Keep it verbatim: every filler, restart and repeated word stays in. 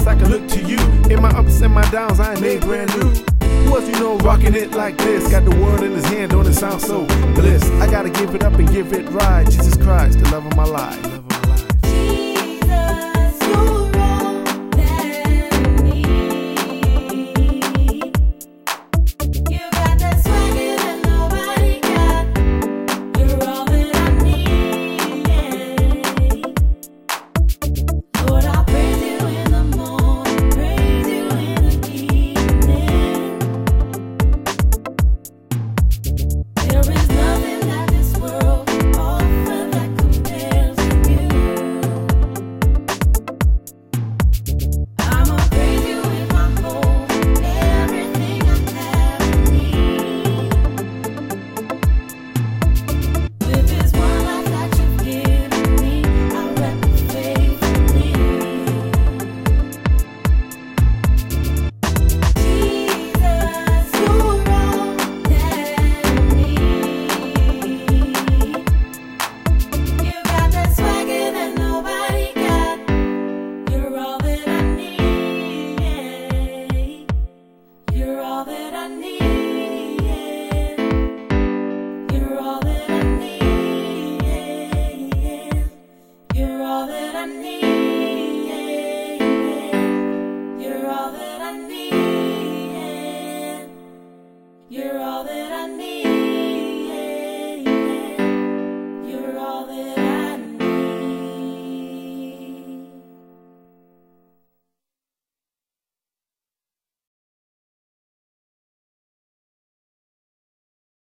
past, I can look to you. In my ups and my downs, I ain't made brand new. Who else you know rocking it like this? Got the world in his hand, don't it sound so bliss? I gotta give it up and give it right. Jesus Christ, the love of my life. You're all that I need. You're all that I